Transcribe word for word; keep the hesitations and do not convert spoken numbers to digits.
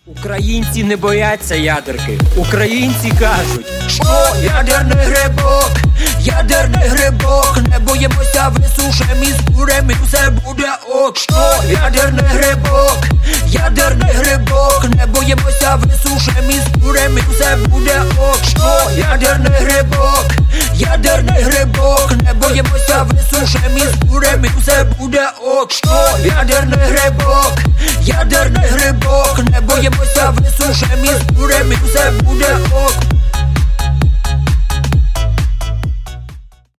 Українці не бояться ядерки. Українці кажуть, що ядерний грибок, ядерний грибок, не боїмося, висушимо і скуримо, і все буде ок. Що ядерний грибок, ядерний грибок, не боїмося, висушимо і скуримо, і все буде ок. Що ядерний грибок, ядерний грибок, не боїмося, висушимо і скуримо, і все буде ок. Що ядерний грибок,